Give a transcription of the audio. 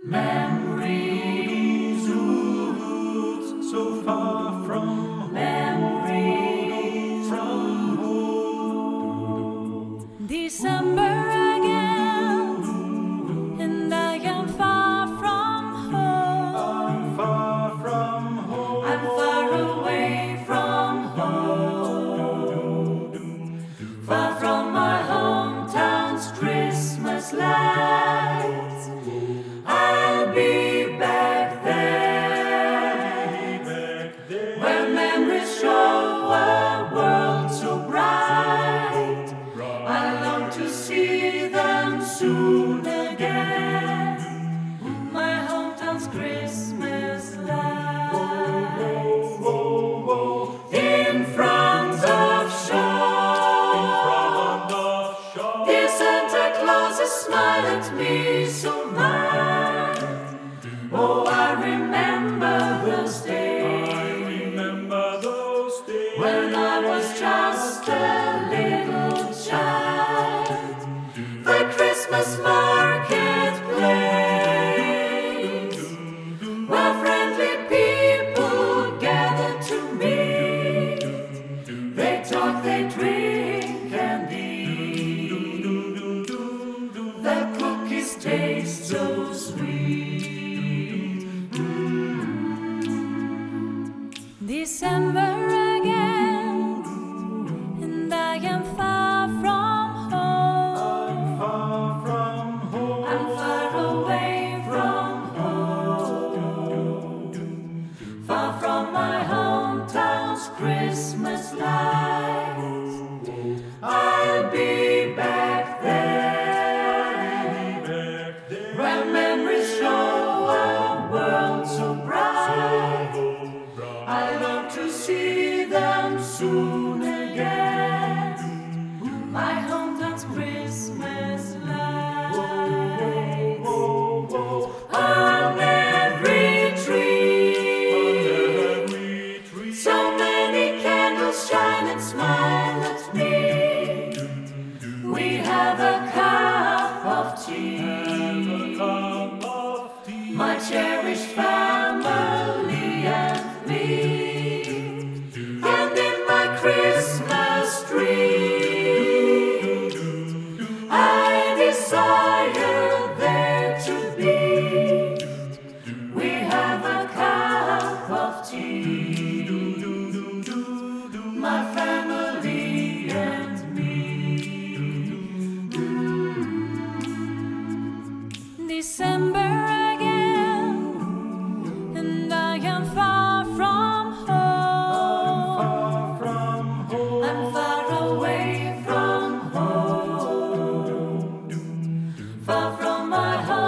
Memories, roots so far from memories from home. December again, and I am far from home. I'm far from home. I'm far away from home, far from my hometown's Christmas lights. I'll be back there, where memories show a world so bright. I long to see them soon again, my hometown's Christmas lights. In front of shore, dear Santa Claus smiled at me so much. Oh, I remember those days, when I was just a little child. The Christmas marketplace, where friendly people gathered to meet. They talk, they drink and eat. The cookies taste so sweet. December again, and I am far from home. I'm far away from home, far from my hometown's Christmas lights. I'll be back there, where memories show a world so bright. I long to see them soon again, my hometown's Christmas lights. On every tree, so many candles shine and smile at me. We have a cup of tea, my cherished family and me. And in my Christmas tree, I desire there to be. We have a cup of tea, my family and me. December again, and I am far from home. I'm far away from home, far from my home.